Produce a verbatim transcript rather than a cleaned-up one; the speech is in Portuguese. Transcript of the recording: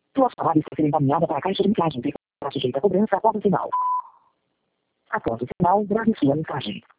Sua chamada está sendo encaminhada para a caixa de mensagem. Para sujeita a cobrança após o sinal. Após o sinal, grave sua mensagem.